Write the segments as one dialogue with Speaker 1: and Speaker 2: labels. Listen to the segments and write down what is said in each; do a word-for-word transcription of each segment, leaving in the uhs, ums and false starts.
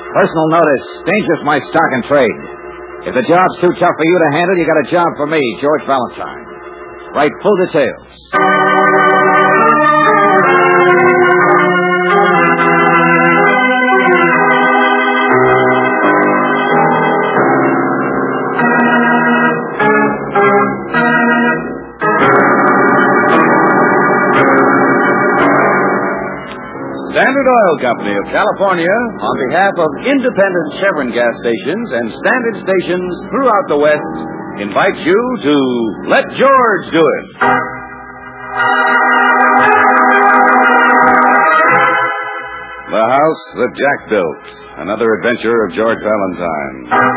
Speaker 1: Personal notice. Dangerous my stock and trade. If the job's too tough for you to handle, you got a job for me, George Valentine. Write full details.
Speaker 2: Standard Oil Company of California, on behalf of independent Chevron gas stations and standard stations throughout the West, invites you to Let George Do It. The House That Jack Built, another adventure of George Valentine.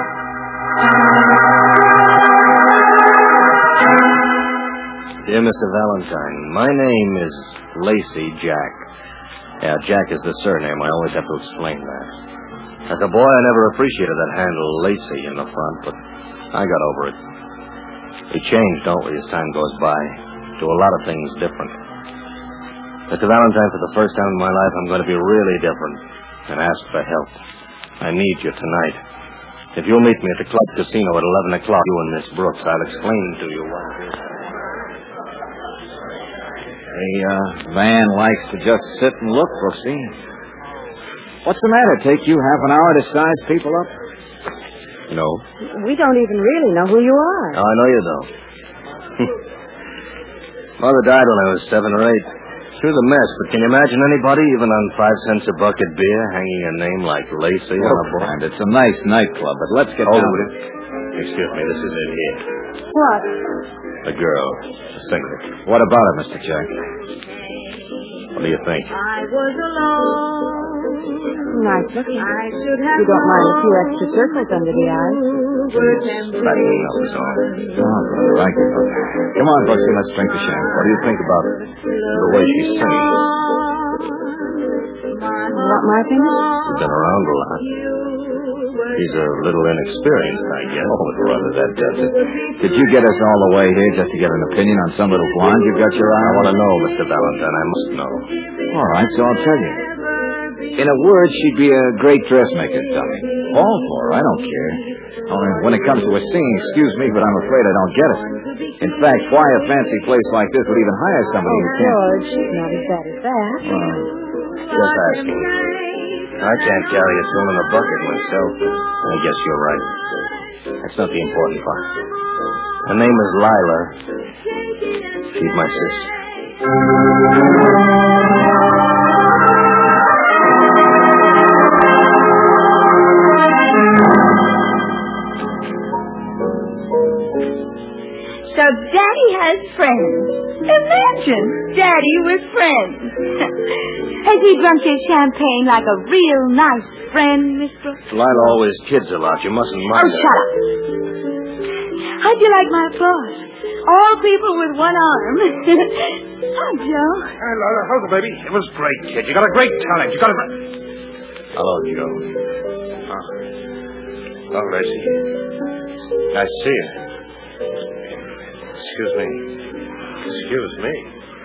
Speaker 3: Dear Mister Valentine, my name is Lacey Jack. Yeah, Jack is the surname. I always have to explain that. As a boy, I never appreciated that handle, Lacey, in the front, but I got over it. We change, don't we, as time goes by? Do a lot of things different. Mister Valentine, for the first time in my life, I'm going to be really different and ask for help. I need you tonight. If you'll meet me at the club casino at eleven o'clock, you and Miss Brooks, I'll explain to you what it is.
Speaker 1: Hey, uh, Van likes to just sit and look, Brooksy. What's the matter? Take you half an hour to size people up?
Speaker 3: No.
Speaker 4: We don't even really know who you are.
Speaker 3: No, I know you don't. Mother died when I was seven or eight. Through the mess, but can you imagine anybody, even on five cents a bucket beer, hanging a name like Lacey on a book?
Speaker 1: And it's a nice nightclub, but let's get
Speaker 3: oh,
Speaker 1: down to it.
Speaker 3: Excuse me, this is it here.
Speaker 4: What?
Speaker 3: The girl, the singer.
Speaker 1: What about her, Mister Jack?
Speaker 3: What do you think?
Speaker 4: I was alone. Nice looking. I should have you don't mind a few extra circles under the eyes?
Speaker 3: It's fattening up his arm.
Speaker 1: Oh, I like it. Come on, Brooksy, let's drink the champagne.
Speaker 3: What do you think about the way she's singing?
Speaker 4: Not my opinion?
Speaker 3: She's been around a lot. She's a little inexperienced, I guess. Oh, but rather that does it.
Speaker 1: Did you get us all the way here just to get an opinion on some little blonde you've got your eye on?
Speaker 3: I want to know, Mister Valentine. I must know.
Speaker 1: All right, so I'll tell you. In a word, she'd be a great dressmaker's dummy. All for her, I don't care. Only when it comes to her singing, excuse me, but I'm afraid I don't get it. In fact, why a fancy place like this would even hire somebody
Speaker 4: oh,
Speaker 1: who can't...
Speaker 4: George, not as bad as that.
Speaker 1: Well,
Speaker 3: just asking. I can't carry a tune in a bucket myself. I guess you're right. That's not the important part. Her name is Lila. She's my sister.
Speaker 5: So Daddy has friends. Imagine Daddy with friends. Has he drunk his champagne like a real nice friend, Miss Brooks?
Speaker 3: Lila always kids a lot. You mustn't mind
Speaker 5: Oh,
Speaker 3: her.
Speaker 5: shut up. How'd you like my applause? All people with one arm. Hi, Joe.
Speaker 2: Hey, Laura, how's it, baby? It was great, kid. You got a great talent. You got a...
Speaker 3: Hello, Joe. Oh, oh Lacey. I see you. Excuse me. Excuse me.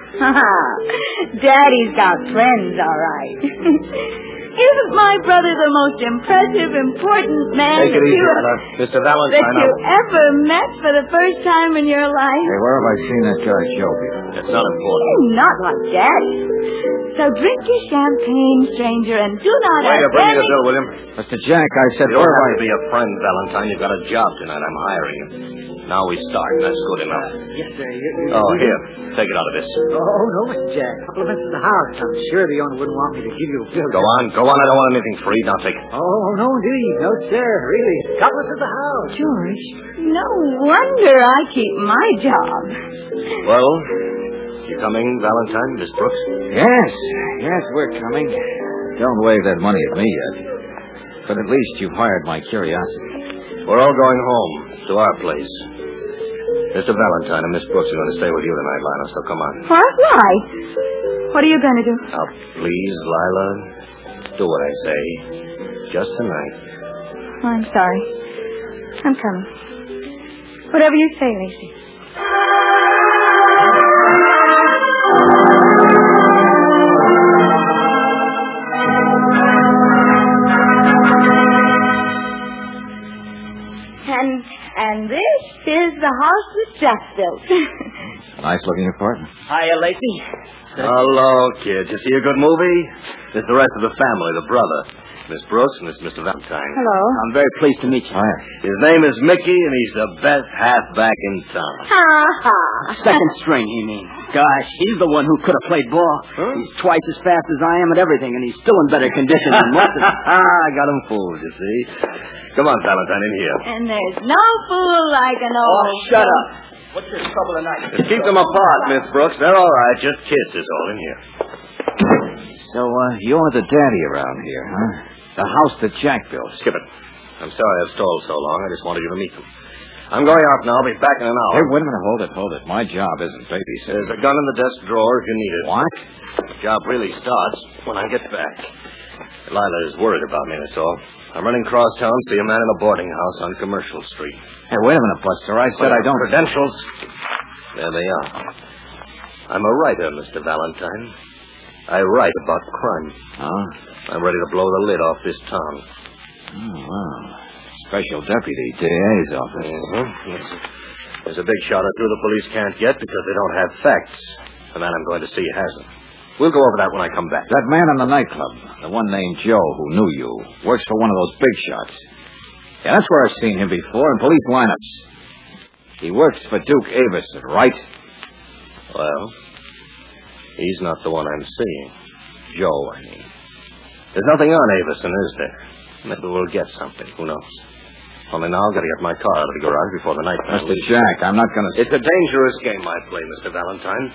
Speaker 5: Daddy's got friends, all right. Isn't my brother the most impressive, important man
Speaker 3: Take it
Speaker 5: that
Speaker 3: easy,
Speaker 5: you,
Speaker 3: Anna. Mister Valentine.
Speaker 5: that you ever met for the first time in your life?
Speaker 1: Hey, where have I seen that guy Joe before?
Speaker 3: It's not important.
Speaker 5: Oh, not like Daddy. So drink your champagne, stranger, and do not
Speaker 3: Wait,
Speaker 5: ask
Speaker 3: bring me
Speaker 5: any...
Speaker 3: the bill with him.
Speaker 1: Mister Jack, I said,
Speaker 3: You
Speaker 1: where
Speaker 3: don't
Speaker 1: have
Speaker 3: have
Speaker 1: I...
Speaker 3: to be a friend, Valentine. You've got a job tonight. I'm hiring you. Now we start. That's good enough.
Speaker 6: Yes, sir. You, you,
Speaker 3: Oh,
Speaker 6: you,
Speaker 3: here. Take it out of this.
Speaker 6: Oh, no, Mister Jack. Compliments of the house. I'm sure the owner wouldn't want me to give you a bill.
Speaker 3: Go on. Go on. I don't want anything free. Now take it.
Speaker 6: Oh, no, indeed. No, sir. Really. Compliments of the house.
Speaker 5: George, no wonder I keep my job.
Speaker 3: Well, you coming, Valentine, Miss Brooks?
Speaker 1: Yes, yes, we're coming. Don't wave that money at me yet. But at least you've hired my curiosity.
Speaker 3: We're all going home to our place. Mister Valentine and Miss Brooks are going to stay with you tonight, Lila, so come on.
Speaker 5: What? Why? What are you going to do?
Speaker 3: Now, please, Lila, do what I say. Just tonight.
Speaker 5: I'm sorry. I'm coming. Whatever you say, Lacey. And this is the house that Jack built.
Speaker 1: It's a nice-looking apartment.
Speaker 6: Hiya, Lacey.
Speaker 3: Hello, kid. You see a good movie? There's the rest of the family, the brother. Miss Brooks and this is Mister Valentine.
Speaker 4: Hello.
Speaker 6: I'm very pleased to meet you.
Speaker 1: Hi.
Speaker 3: His name is Mickey, and he's the best halfback in town.
Speaker 5: Ha ha.
Speaker 6: Second string, he means. Gosh, he's the one who could have played ball.
Speaker 3: Huh?
Speaker 6: He's twice as fast as I am at everything, and he's still in better condition than most of them.
Speaker 3: I got him fooled, you see. Come on, Valentine, in here.
Speaker 5: And there's no fool like an old...
Speaker 6: Oh, shut up. What's your trouble tonight?
Speaker 3: Just keep them apart, Miss Brooks. They're all right. Just kids is all in here.
Speaker 1: So, uh, you're the daddy around here, huh? The house that Jack built.
Speaker 3: Skip it. I'm sorry I've stalled so long. I just wanted you to meet them. I'm going out now. I'll be back in an hour.
Speaker 1: Hey, wait a minute. Hold it, hold it. My job isn't babysitting.
Speaker 3: There's a gun in the desk drawer if you need it.
Speaker 1: What?
Speaker 3: The job really starts when I get back. Lila is worried about me, that's all. I'm running cross town to see a man in a boarding house on Commercial Street.
Speaker 1: Hey, wait a minute, Buster. I said I don't...
Speaker 3: Credentials. There they are. I'm a writer, Mister Valentine. I write about crime.
Speaker 1: Huh?
Speaker 3: I'm ready to blow the lid off this town.
Speaker 1: Oh, wow. Special Deputy, D A's office.
Speaker 3: Mm-hmm. Yes. There's a big shot or two the police can't get because they don't have facts. The man I'm going to see hasn't. We'll go over that when I come back.
Speaker 1: That man in the nightclub, the one named Joe who knew you, works for one of those big shots. Yeah, that's where I've seen him before, in police lineups. He works for Duke Avison, right?
Speaker 3: Well, he's not the one I'm seeing. Joe, I mean. There's nothing on Avison, is there? Maybe we'll get something. Who knows? Only now I've got to get my car out of the garage before the night comes.
Speaker 1: Mister Jack, I'm not going to...
Speaker 3: It's a dangerous game I play, Mister Valentine.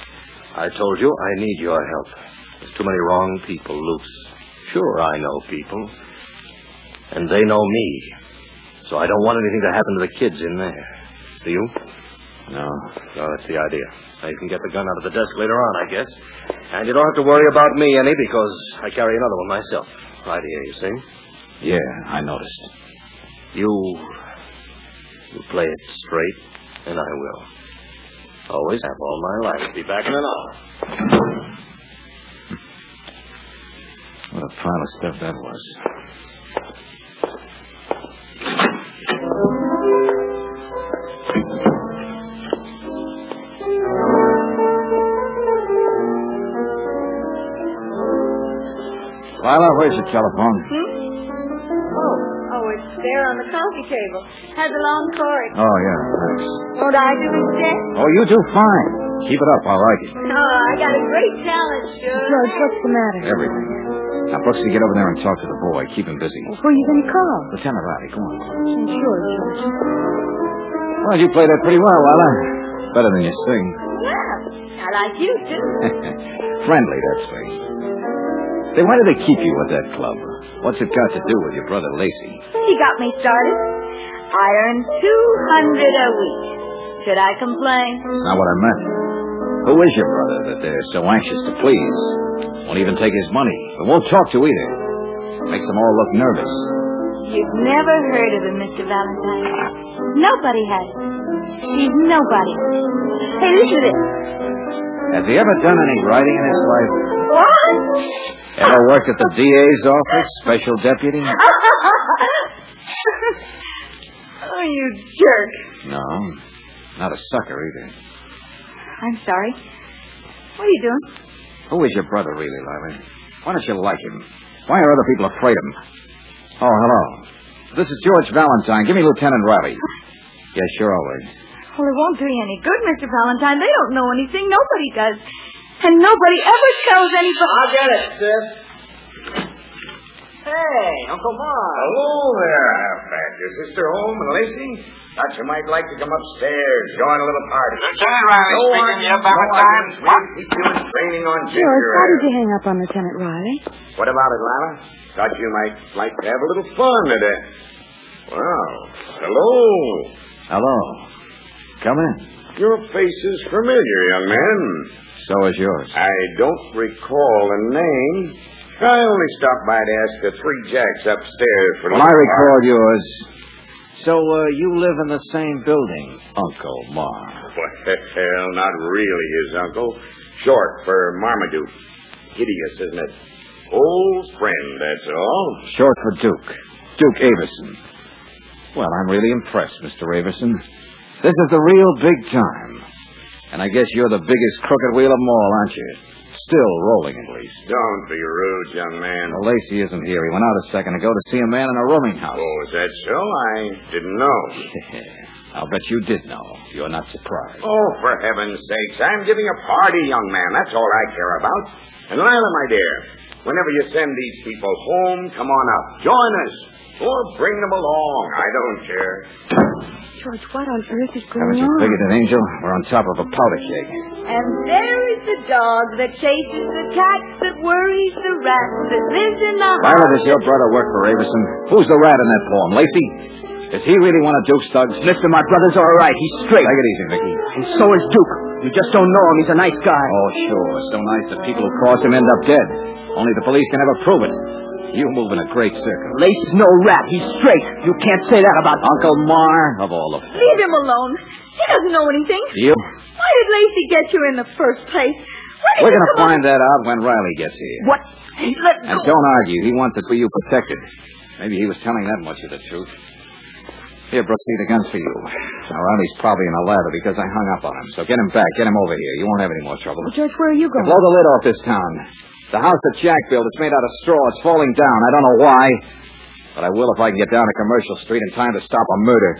Speaker 3: I told you I need your help. There's too many wrong people loose. Sure, I know people. And they know me. So I don't want anything to happen to the kids in there. Do you?
Speaker 1: No.
Speaker 3: No, that's the idea. Now you can get the gun out of the desk later on, I guess. And you don't have to worry about me any because I carry another one myself. Right here, you see?
Speaker 1: Yeah, I noticed.
Speaker 3: You... You play it straight, and I will. Always have all my life. Be back in an hour.
Speaker 1: What a pile of stuff that was. Lila, where's your telephone?
Speaker 5: Hmm? Oh, oh, it's there on the coffee table. Has a long cord.
Speaker 1: Oh, yeah, thanks.
Speaker 5: Won't I do it, Jack?
Speaker 1: Oh, you do fine. Keep it up. I like it.
Speaker 5: Oh, I got a great talent, sure.
Speaker 4: George, what's the matter?
Speaker 1: Everything. Now, Brooksy, get over there and talk to the boy. Keep him busy.
Speaker 4: Who are you going to call?
Speaker 1: Lieutenant Riley, come on.
Speaker 4: Sure, George.
Speaker 1: Well, you played that pretty well, Lila. Better than you sing.
Speaker 5: Well, I like you, too.
Speaker 1: Friendly, that's right. Say, why do they keep you at that club? What's it got to do with your brother Lacey?
Speaker 5: He got me started. I earn two hundred a week. Should I complain?
Speaker 1: That's not what I meant. Who is your brother that they're so anxious to please? Won't even take his money, but won't talk to either. Makes them all look nervous.
Speaker 5: You've never heard of him, Mister Valentine. Nobody has. He's nobody. Hey, listen to this.
Speaker 1: Has he ever done any writing in his life?
Speaker 5: What?
Speaker 1: Ever worked at the D A's office, special deputy?
Speaker 5: Oh, you jerk.
Speaker 1: No, not a sucker either.
Speaker 5: I'm sorry. What are you doing?
Speaker 1: Who is your brother really, Lila? Why don't you like him? Why are other people afraid of him? Oh, hello. This is George Valentine. Give me Lieutenant Riley. Yes, sure, I'll wait.
Speaker 5: Well, it won't do you any good, Mister Valentine. They don't know anything. Nobody does. And nobody ever tells anybody.
Speaker 6: I'll get it, sis. Hey, Uncle Mark.
Speaker 7: Hello there, halfback. Is Sister home and Lacey? Thought you might like to come upstairs, join a little party.
Speaker 8: Lieutenant Riley
Speaker 7: No,
Speaker 8: speaking
Speaker 7: I
Speaker 8: to you,
Speaker 7: no, I
Speaker 8: Valentine.
Speaker 7: didn't really keep doing training on
Speaker 4: George,
Speaker 7: ginger
Speaker 4: why did
Speaker 7: ale.
Speaker 4: you hang up on Lieutenant Riley?
Speaker 7: What about it, Lila? Thought you might like to have a little fun today. Well, hello.
Speaker 1: Hello. Come in.
Speaker 7: Your face is familiar, young man.
Speaker 1: So is yours.
Speaker 7: I don't recall a name. I only stopped by to ask the three jacks upstairs for...
Speaker 1: Well, I recall yours. So, uh, you live in the same building, Uncle Mark.
Speaker 7: Well, not really his uncle. Short for Marmaduke. Hideous, isn't it? Old friend, that's all.
Speaker 1: Short for Duke. Duke Avison. Well, I'm really impressed, Mister Avison. This is the real big time. And I guess you're the biggest crooked wheel of them all, aren't you? Still rolling, at least.
Speaker 7: Don't be rude, young man.
Speaker 1: Well, Lacey isn't here. He went out a second ago to see a man in a rooming house.
Speaker 7: Oh, is that so? I didn't know.
Speaker 1: I'll bet you did know. You're not surprised.
Speaker 7: Oh, for heaven's sakes. I'm giving a party, young man. That's all I care about. And Lila, my dear, whenever you send these people home, come on up. Join us. Or bring them along. I don't care.
Speaker 4: George, what on earth is going
Speaker 1: Haven't you
Speaker 4: on?
Speaker 1: figured it, Angel? We're on top of a powder keg.
Speaker 5: And there is the dog that chases the cats, that worries the rats, that lives in the house.
Speaker 1: Lila, does your brother work for Avison? Who's the rat in that poem? Lacey? Does he really want to Duke Stugs?
Speaker 6: Mister, my brother's all right. He's straight.
Speaker 1: Take it easy, Mickey.
Speaker 6: And so is Duke. You just don't know him. He's a nice guy.
Speaker 1: Oh, sure. So nice that people who cross him end up dead. Only the police can ever prove it. You move in a great circle.
Speaker 6: Lace's no rat. He's straight. You can't say that about
Speaker 1: Uncle Mar, of all of them.
Speaker 5: Leave him alone. He doesn't know anything.
Speaker 1: You?
Speaker 5: Why did Lacey get you in the first place? Why did
Speaker 1: We're
Speaker 5: you
Speaker 1: going to
Speaker 5: come
Speaker 1: find that out when Riley gets here.
Speaker 6: What? Hey, let
Speaker 1: And
Speaker 6: go.
Speaker 1: don't argue. He wants to see you protected. Maybe he was telling that much of the truth. Here, Brooks, see the gun's for you. Now, Riley's probably in a lather because I hung up on him. So get him back. Get him over here. You won't have any more trouble.
Speaker 4: Well, George, where are you going?
Speaker 1: Blow the lid off this town. The house that Jack built, it's made out of straw. It's falling down. I don't know why. But I will if I can get down to Commercial Street in time to stop a murder.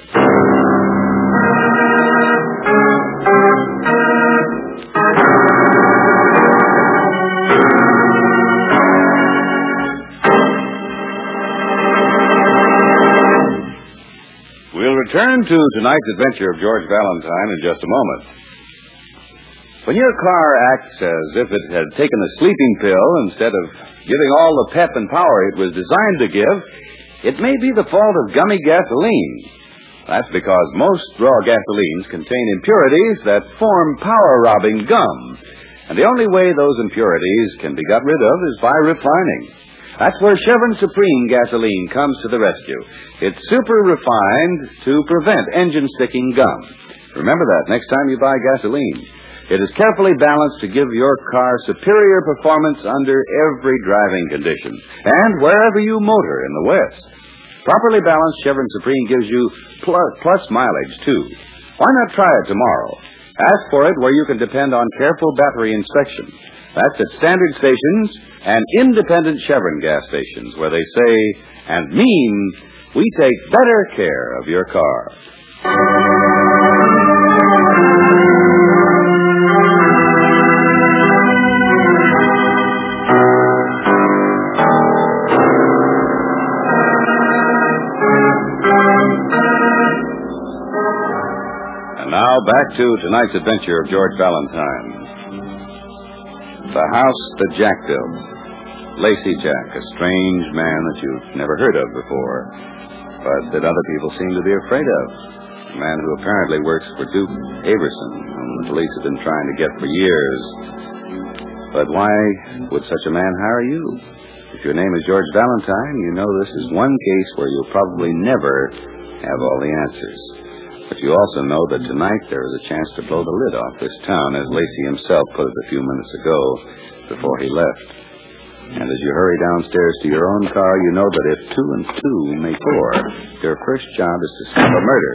Speaker 2: We'll return to tonight's adventure of George Valentine in just a moment. When your car acts as if it had taken a sleeping pill instead of giving all the pep and power it was designed to give, it may be the fault of gummy gasoline. That's because most raw gasolines contain impurities that form power-robbing gum. And the only way those impurities can be got rid of is by refining. That's where Chevron Supreme gasoline comes to the rescue. It's super refined to prevent engine-sticking gum. Remember that next time you buy gasoline. It is carefully balanced to give your car superior performance under every driving condition and wherever you motor in the West. Properly balanced Chevron Supreme gives you plus, plus mileage, too. Why not try it tomorrow? Ask for it where you can depend on careful battery inspection. That's at standard stations and independent Chevron gas stations where they say and mean we take better care of your car. And now back to tonight's adventure of George Valentine. The house that Jack built. Lacey Jack, a strange man that you've never heard of before, but that other people seem to be afraid of. A man who apparently works for Duke Averson, whom the police have been trying to get for years. But why would such a man hire you? If your name is George Valentine, you know this is one case where you'll probably never have all the answers. But you also know that tonight there is a chance to blow the lid off this town, as Lacey himself put it a few minutes ago before he left. And as you hurry downstairs to your own car, you know that if two and two make four, your first job is to stop a murder.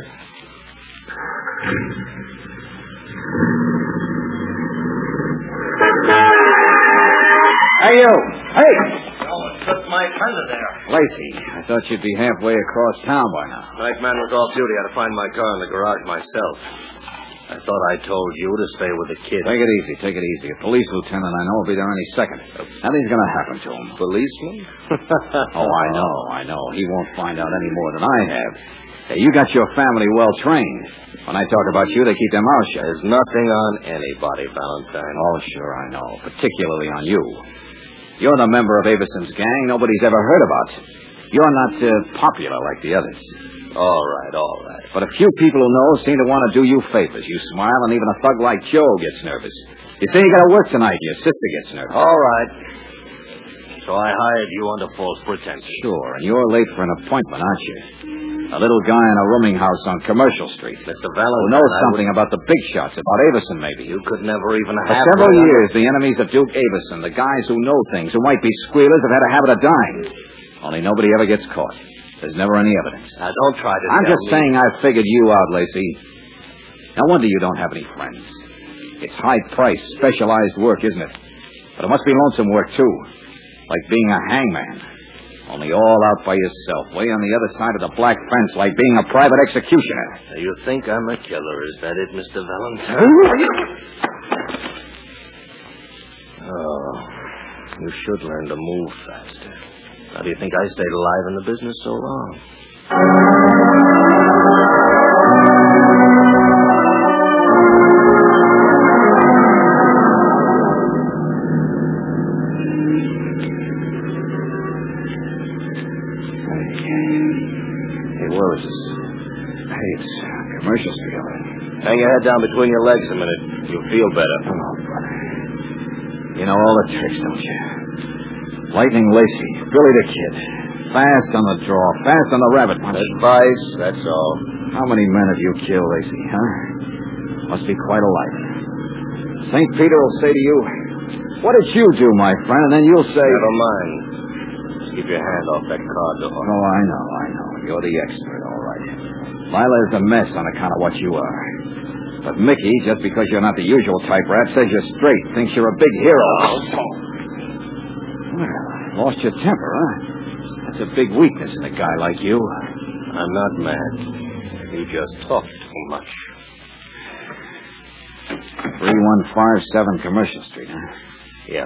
Speaker 1: Hey, you! Hey!
Speaker 3: Took my fender there.
Speaker 1: Lacey, I thought you'd be halfway across town by now.
Speaker 3: Night man was off duty. I had to find my car in the garage myself. I thought I told you to stay with the kid.
Speaker 1: Take it easy, take it easy. A police lieutenant I know will be there any second. Nothing's going to happen to him.
Speaker 3: Policeman?
Speaker 1: Oh, I know, I know. He won't find out any more than I have. Hey, you got your family well trained. When I talk about you, they keep their mouths shut.
Speaker 3: There's nothing on anybody, Valentine.
Speaker 1: Oh, sure, I know. Particularly on you. You're the member of Averson's gang nobody's ever heard about. You're not uh, popular like the others.
Speaker 3: All right, all right.
Speaker 1: But a few people who know seem to want to do you favors. You smile, and even a thug like Joe gets nervous. You say you got to work tonight. Your sister gets nervous.
Speaker 3: All right. So I hired you under false pretenses.
Speaker 1: Sure, and you're late for an appointment, aren't you? A little guy in a rooming house on Commercial Street.
Speaker 3: Mister Valentine,
Speaker 1: who knows
Speaker 3: I
Speaker 1: something
Speaker 3: would...
Speaker 1: about the big shots, about Averson, maybe.
Speaker 3: You could never even
Speaker 1: For
Speaker 3: have...
Speaker 1: several years, the enemies of Duke Averson, the guys who know things, who might be squealers, have had a habit of dying. Only nobody ever gets caught. There's never any evidence.
Speaker 3: Now, don't try to
Speaker 1: I'm
Speaker 3: tell
Speaker 1: just
Speaker 3: me.
Speaker 1: saying I've figured you out, Lacey. No wonder you don't have any friends. It's high-priced, specialized work, isn't it? But it must be lonesome work, too. Like being a hangman. Only all out by yourself, way on the other side of the black fence, like being a private executioner.
Speaker 3: Now, you think I'm a killer, is that it, Mister Valentine? Oh, you should learn to move faster. How do you think I stayed alive in the business so long?
Speaker 1: Hey, where is this? Hey, it's Commercial Street.
Speaker 3: Hang your head down between your legs a minute. You'll feel better.
Speaker 1: Oh, brother. You know all the tricks, don't you? Lightning Lacey, Billy the Kid. Fast on the draw, fast on the rabbit punch.
Speaker 3: Advice, that's all.
Speaker 1: How many men have you killed, Lacey, huh? Must be quite a life. Saint Peter will say to you, what did you do, my friend? And then you'll say...
Speaker 3: Never mind. Just keep your hand off that car door.
Speaker 1: Oh, I know, I know. You're the expert, all right. Lila's a mess on account of what you are. But Mickey, just because you're not the usual type rat, says you're straight, thinks you're a big hero. Well, lost your temper, huh? That's a big weakness in a guy like you.
Speaker 3: I'm not mad. You just talk too much.
Speaker 1: three one five seven Commercial Street, huh?
Speaker 3: Yeah.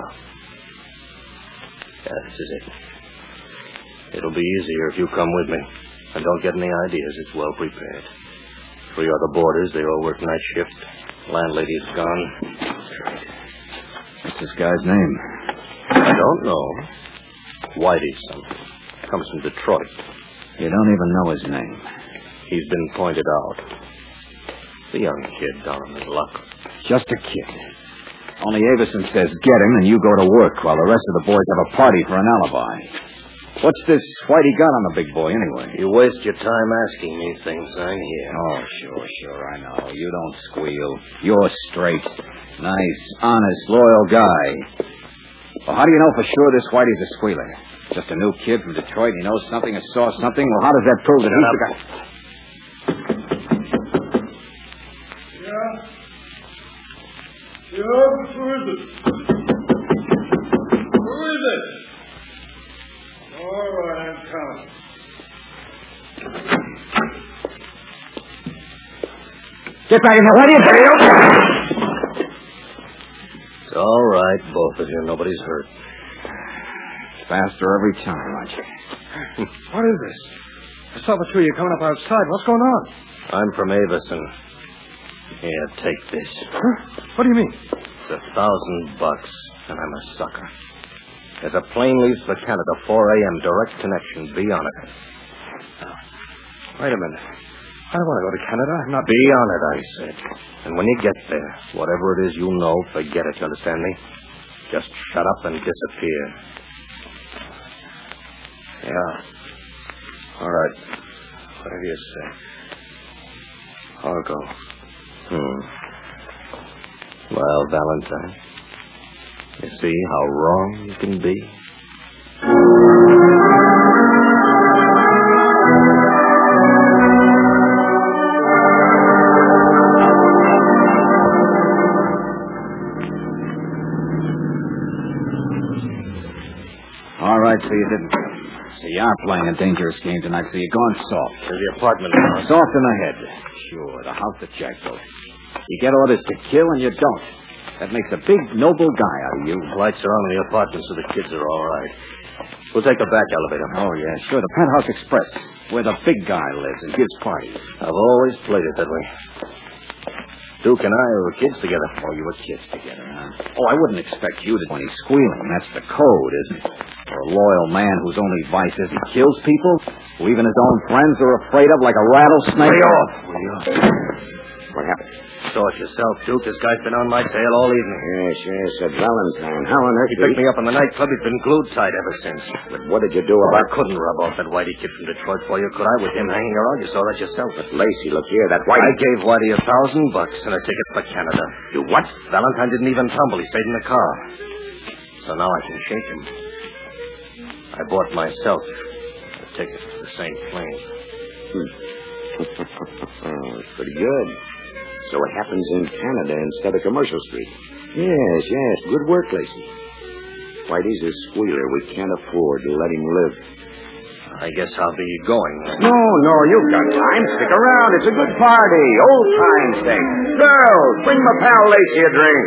Speaker 3: Yeah, this is it. It'll be easier if you come with me. And don't get any ideas. It's well prepared. Three other boarders. They all work night shift. Landlady's gone.
Speaker 1: What's this guy's name?
Speaker 3: I don't know. Whitey something. Comes from Detroit.
Speaker 1: You don't even know his name.
Speaker 3: He's been pointed out. The young kid down on his luck.
Speaker 1: Just a kid. Only Avison says get him and you go to work while the rest of the boys have a party for an alibi. What's this Whitey got on the big boy, anyway?
Speaker 3: You waste your time asking me things, I'm here.
Speaker 1: Oh, sure, sure, I know. You don't squeal. You're straight. Nice, honest, loyal guy. Well, how do you know for sure this Whitey's a squealer? Just a new kid from Detroit, he knows something or saw something? Well, how does that prove that he's the guy?
Speaker 8: Yeah? Yeah, who is it? Who is it? All right, I'm coming.
Speaker 1: Get back in here. What are you doing?
Speaker 3: It's all right, both of you. Nobody's hurt.
Speaker 1: Faster every time, aren't you?
Speaker 8: What is this? I saw the two of you coming up outside. What's going on?
Speaker 3: I'm from Avison. Here, take this.
Speaker 8: Huh? What do you mean?
Speaker 3: It's a thousand bucks, and I'm a sucker. There's a plane leaves for Canada, four a.m., direct connection. Be on it.
Speaker 8: Wait a minute. I don't want to go to Canada. I'm not...
Speaker 3: Be on it, I said. And when you get there, whatever it is you know, forget it, you understand me? Just shut up and disappear.
Speaker 8: Yeah. All right. Whatever you say. I'll go.
Speaker 3: Hmm. Well, Valentine, you see how wrong you can be?
Speaker 1: All right, so you didn't. So you are playing a dangerous game tonight, so you're going soft.
Speaker 3: To the apartment now.
Speaker 1: Soft in the head. Sure, the house that Jack built. You get orders to kill and you don't. That makes a big, noble guy out of you.
Speaker 3: Lights are on in the apartment, so the kids are all right. We'll take the back elevator.
Speaker 1: Oh, yeah, sure. The Penthouse Express, where the big guy lives and gives parties.
Speaker 3: I've always played it that way. Duke and I were kids together.
Speaker 1: Oh, you were kids together, huh? Oh, I wouldn't expect you to when he's squealing. That's the code, isn't it? For a loyal man whose only vice is he kills people, who even his own friends are afraid of like a rattlesnake.
Speaker 3: Way off.
Speaker 1: Way off.
Speaker 7: What happened?
Speaker 3: Saw it yourself, Duke. This guy's been on my tail all evening.
Speaker 7: Yes, yes, at Valentine. How on earth
Speaker 3: He
Speaker 7: did
Speaker 3: picked me up in the nightclub. He's been glued tight ever since.
Speaker 7: But what did you do
Speaker 3: Well, I
Speaker 7: about...
Speaker 3: couldn't rub off that Whitey kid from Detroit for you, could I? With him hanging around, you saw that yourself.
Speaker 7: But Lacey, look here, that white...
Speaker 3: I gave Whitey a thousand bucks and a ticket for Canada.
Speaker 7: You what?
Speaker 3: Valentine didn't even tumble. He stayed in the car. So now I can shake him. I bought myself a ticket for the same plane.
Speaker 7: Hmm. It's pretty good. So it happens in Canada instead of Commercial Street. Yes, yes. Good work, Lacey. Whitey's a squealer. We can't afford to let him live.
Speaker 3: I guess I'll be going.
Speaker 7: No, no, you've got time. Stick around. It's a good party. Old times thing. Girls, bring my pal Lacey a drink.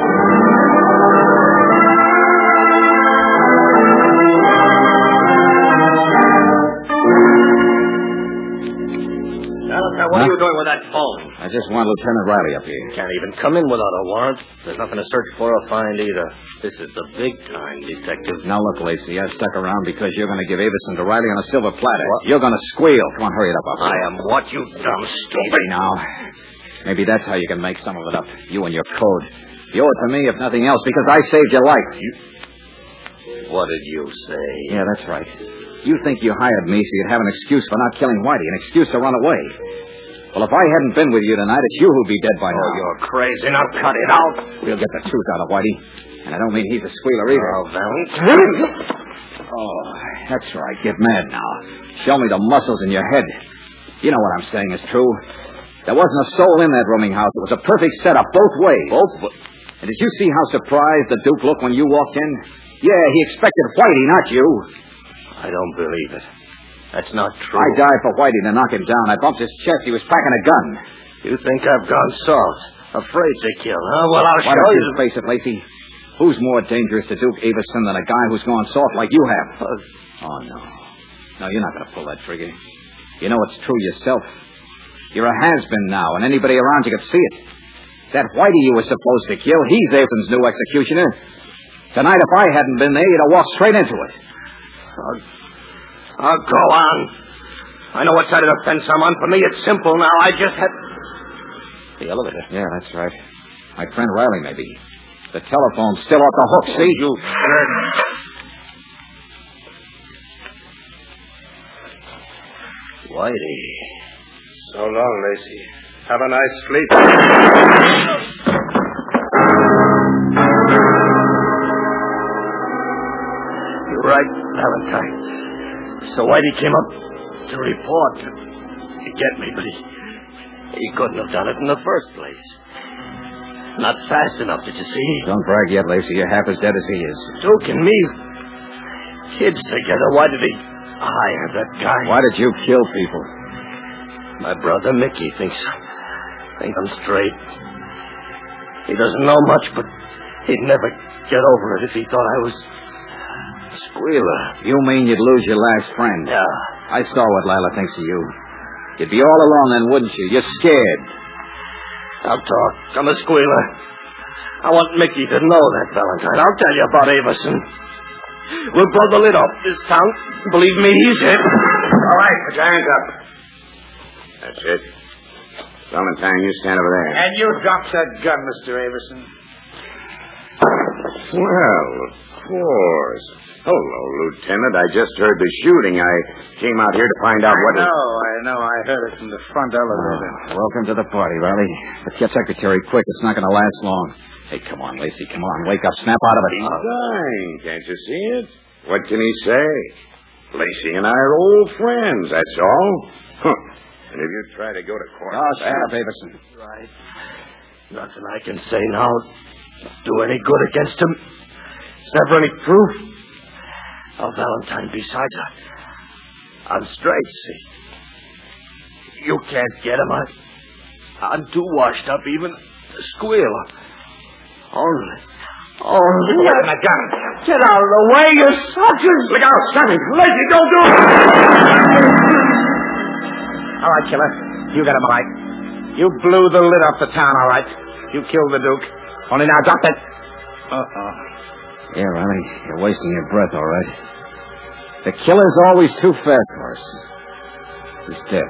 Speaker 3: Valentine, what huh? are you doing with that phone?
Speaker 1: I just want Lieutenant Riley up here.
Speaker 3: Can't even come in without a warrant. There's nothing to search for or find either. This is the big time, Detective.
Speaker 1: Now, look, Lacey, I stuck around because you're going to give Avison to Riley on a silver platter. What? You're going to squeal. Come on, hurry it up. Up
Speaker 3: I am what, you dumb stupid?
Speaker 1: Easy now. Maybe that's how you can make some of it up. You and your code. You owe it to me, if nothing else, because I saved your life. You...
Speaker 3: What did you say?
Speaker 1: Yeah, that's right. You think you hired me so you'd have an excuse for not killing Whitey, an excuse to run away. Well, if I hadn't been with you tonight, it's you who'd be dead by now.
Speaker 3: Oh, you're crazy. Now cut it out.
Speaker 1: We'll get the truth out of Whitey. And I don't mean he's a squealer either.
Speaker 3: Oh, Valentine.
Speaker 1: Oh, that's right. Get mad now. Show me the muscles in your head. You know what I'm saying is true. There wasn't a soul in that rooming house. It was a perfect setup both ways.
Speaker 3: Both ways?
Speaker 1: And did you see how surprised the Duke looked when you walked in? Yeah, he expected Whitey, not you.
Speaker 3: I don't believe it. That's not true.
Speaker 1: I died for Whitey to knock him down. I bumped his chest. He was packing a gun.
Speaker 3: You think I've gone soft? Afraid to kill, huh? Well, I'll
Speaker 1: Why
Speaker 3: show
Speaker 1: don't
Speaker 3: you.
Speaker 1: you face it, Lacey? Who's more dangerous to Duke Avison than a guy who's gone soft like you have?
Speaker 3: Uh,
Speaker 1: oh, no. No, you're not going to pull that trigger. You know it's true yourself. You're a has-been now, and anybody around you could see it. That Whitey you were supposed to kill, he's Aveson's new executioner. Tonight, if I hadn't been there, you'd have walked straight into it.
Speaker 3: I'll, I'll go on. I know what side of the fence I'm on. For me, it's simple now. I just had... The elevator.
Speaker 1: Yeah, that's right. My friend Riley, maybe. The telephone's still off the hook, see?
Speaker 3: You jerk. Whitey.
Speaker 8: So long, Lacey. Have a nice sleep.
Speaker 3: You're right, Valentine. So Whitey came up to report to get me, but he, he couldn't have done it in the first place. Not fast enough, did you see?
Speaker 1: Don't brag yet, Lacey. You're half as dead as he is.
Speaker 3: Duke and me, kids together. Why did he hire that guy?
Speaker 1: Why did you kill people?
Speaker 3: My brother Mickey thinks, thinks I'm straight. He doesn't know much, but he'd never get over it if he thought I was a squealer.
Speaker 1: You mean you'd lose your last friend?
Speaker 3: Yeah.
Speaker 1: I saw what Lila thinks of you. You'd be all alone then, wouldn't you? You're scared.
Speaker 3: I'll talk. I'm a squealer. I want Mickey to know that, Valentine. I'll tell you about Avison. We'll blow the lid off this town. Believe me, he's it.
Speaker 7: All right, put your hands up. That's it. Valentine, you stand over there.
Speaker 6: And you drop that gun, Mister Avison.
Speaker 7: Well, of course. Hello, Lieutenant. I just heard the shooting. I came out here to find out what...
Speaker 6: I know, I know. I heard it from the front elevator.
Speaker 1: Oh, welcome to the party, Riley. But get secretary quick. It's not going to last long. Hey, come on, Lacey. Come on. Wake up. Snap out of it.
Speaker 7: He's dying. Can't you see it? What can he say? Lacey and I are old friends, that's all. Huh. And if you try to go to court...
Speaker 1: Oh, shut up, Avison.
Speaker 3: Right. Nothing I can say now do any good against him. There's never any proof. Oh, Valentine, besides, I, I'm straight, see. You can't get him. I, I'm too washed up even to squeal. Only, only...
Speaker 7: Get my gun.
Speaker 3: Get out of the way, you suckers!
Speaker 7: Look out, Sonny. Lacey, don't do it!
Speaker 6: All right, killer. You got him all right. You blew the lid off the town, all right. You killed the Duke. Only now, drop that... Uh-oh.
Speaker 1: Yeah, Riley, you're wasting your breath, all right. The killer's always too fast for us. He's dead.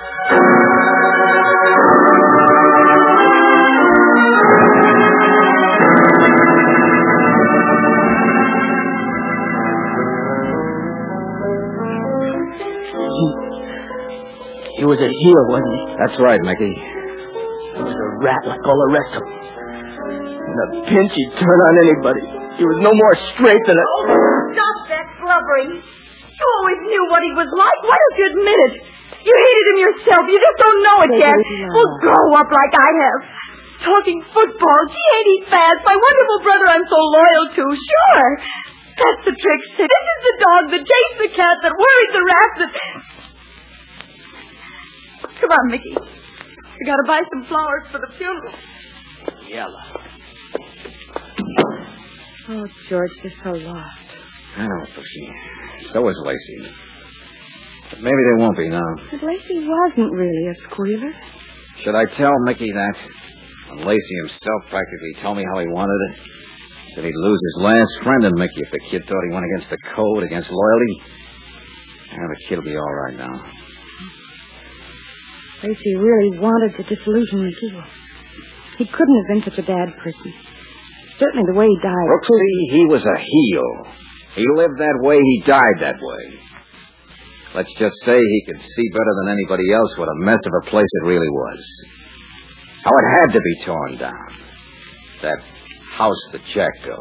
Speaker 3: He was a heel, wasn't he?
Speaker 1: That's right, Mickey.
Speaker 3: He was a rat like all the rest of them. In a pinch, he'd turn on anybody. He was no more straight than a...
Speaker 5: Oh, stop that blubbering. You always knew what he was like. Why don't you admit it? You hated him yourself. You just don't know it yet. Well, grow up like I have. Talking football. Gee, ain't he fast? My wonderful brother I'm so loyal to. Sure. That's the trick, Sid. This is the dog that chased the cat, that worried the rat, that... Come on, Mickey. We gotta buy some flowers for the funeral.
Speaker 3: Yella.
Speaker 4: Oh, George, you're so lost.
Speaker 1: I know, Bushy. So is Lacey. But maybe they won't be now.
Speaker 4: But Lacey wasn't really a squealer.
Speaker 1: Should I tell Mickey that? When Lacey himself practically told me how he wanted it. That he'd lose his last friend in Mickey if the kid thought he went against the code, against loyalty. Yeah, the kid'll be all right now.
Speaker 4: Lacey really wanted to disillusion Mickey. He couldn't have been such a bad person. Certainly the way he died.
Speaker 1: Brooksy, he was a heel. He lived that way, he died that way. Let's just say he could see better than anybody else what a mess of a place it really was. How it had to be torn down. That house that Jack built.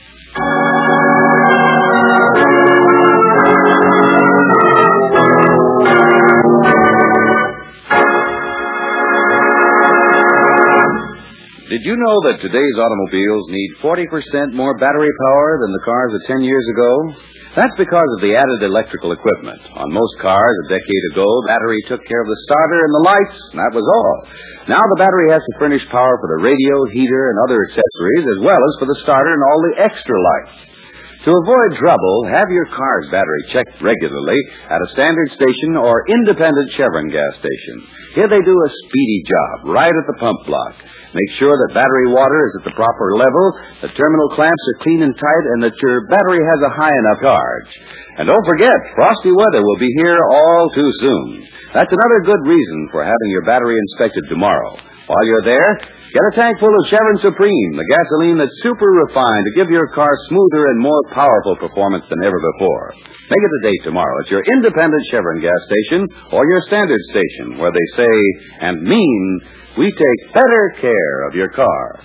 Speaker 2: Did you know that today's automobiles need forty percent more battery power than the cars of ten years ago? That's because of the added electrical equipment. On most cars a decade ago, the battery took care of the starter and the lights, and that was all. Now the battery has to furnish power for the radio, heater, and other accessories, as well as for the starter and all the extra lights. To avoid trouble, have your car's battery checked regularly at a standard station or independent Chevron gas station. Here they do a speedy job, right at the pump block. Make sure that battery water is at the proper level, the terminal clamps are clean and tight, and that your battery has a high enough charge. And don't forget, frosty weather will be here all too soon. That's another good reason for having your battery inspected tomorrow. While you're there, get a tank full of Chevron Supreme, the gasoline that's super refined to give your car smoother and more powerful performance than ever before. Make it a date tomorrow at your independent Chevron gas station or your standard station, where they say and mean, we take better care of your car.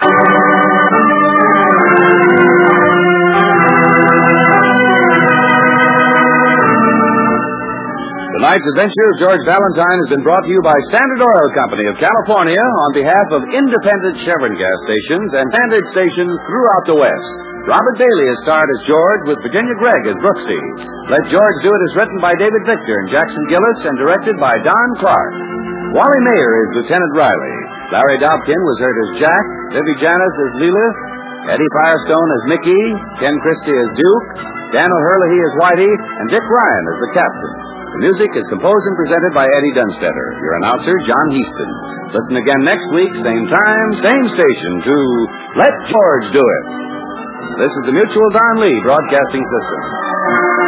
Speaker 2: Tonight's adventure of George Valentine has been brought to you by Standard Oil Company of California on behalf of independent Chevron gas stations and standard stations throughout the West. Robert Bailey is starred as George with Virginia Gregg as Brooksy. Let George Do It is written by David Victor and Jackson Gillis and directed by Don Clark. Wally Mayer is Lieutenant Riley. Larry Dobkin was heard as Jack, Vivi Janis as Leela, Eddie Firestone as Mickey, Ken Christie as Duke, Dan O'Herlihy as Whitey, and Dick Ryan as the Captain. The music is composed and presented by Eddie Dunstetter. Your announcer, John Heaston. Listen again next week, same time, same station, to Let George Do It. This is the Mutual Don Lee Broadcasting System.